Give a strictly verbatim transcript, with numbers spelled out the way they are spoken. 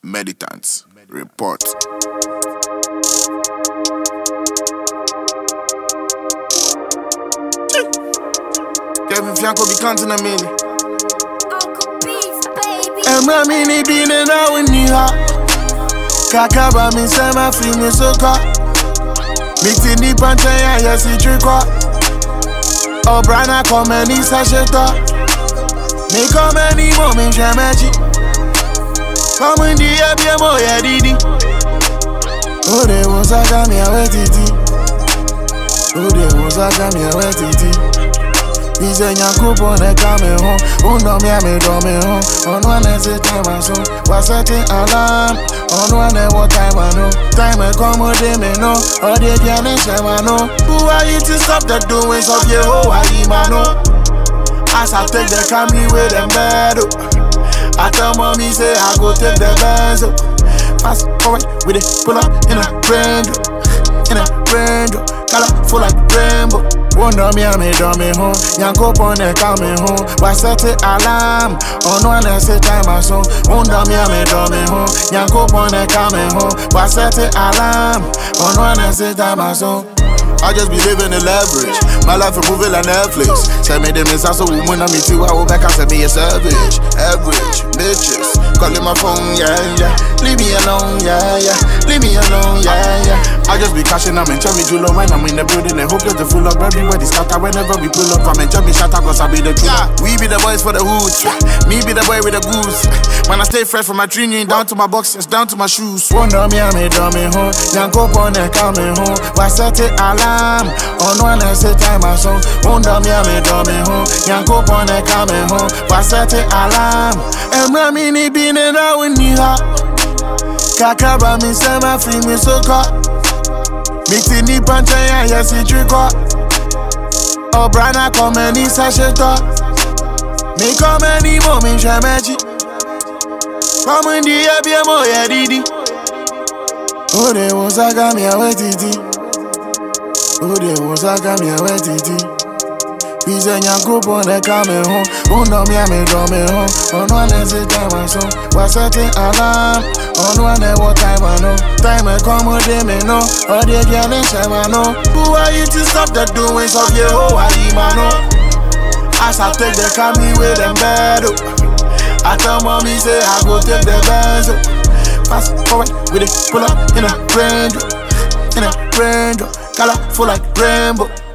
Meditants report. Kevin Fianco be counting a million. Emra mini bine na winiha. Kakaba mi sema fi mi soka. Miti ni pante ya yesi trikwa. Obrana come ni sasheta. Me come ni mo mi shemechi. Come in the air mo ya didi. Ode wo saka mi awe titi. Ode wo saka mi awe titi. Ize nyakupo ne kame home. Uno mi ame do me home. Ono ane se time aso. Wasete alarm. Ono ane what time I know. Time I come de me no. Ode diane shema no. Who are you to stop the doings of your whole Imano? As I take the Camry with them bed. I tell mommy say I go take the Benz. Fast forward with it. Pull up in a Range. In a Range. Color full like rainbow. Wonder me I made on me home. Yanko pon e come home. Was set it alarm. On one and say time I saw. Wonder me I made on me home. Yanko pon e come home. Was set it alarm. On one and say time I saw. I just be living in leverage. My life a movie like Netflix. Say me them is also woman on me too. I will back and say me a savage. Average bitches calling my phone, yeah, yeah. Leave me alone, yeah, yeah. Leave me alone, yeah, yeah. I just be cashing up and tell me Julo when I'm in the building. And hope that the full up everybody's scatter whenever we pull up. I'm in me shut up cause I be the truth. Yeah, we be the boys for the hood. Me be the boy with the goose. When I stay fresh from my training down to my boxes, down to my shoes. Wonder me, I made on me home. Yanko pon e coming home. Why set it alarm? On one and say time I saw. Wonder me, I made on me home. Yanko pon e coming home. Why set it alarm? Emra mini bine na winiha. Kakaba mi sema fi mi soka. Miti ni pante ya yesi trikwa. Obrana come ni sasheta. Me come ni mo mi shemechi. Come in the air mo ya didi. Ode wo saka mi awe titi. Ode wo saka mi awe titi. Ize nyakupo ne kame home. Uno mi ame do me home. Ono ane se time I saw. Wasete alarm. Ono ane what time I know. Time I come de me no. Ode diane shema no. Who are you to stop the doings of your whole Imano? As I take the Camry with them bed. I tell mommy say I go take the Benz. Fast forward with it. Pull up in a Range. In a Range. Color full like rainbow.